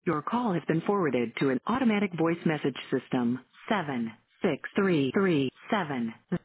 Your call has been forwarded to an automatic voice message system. 76337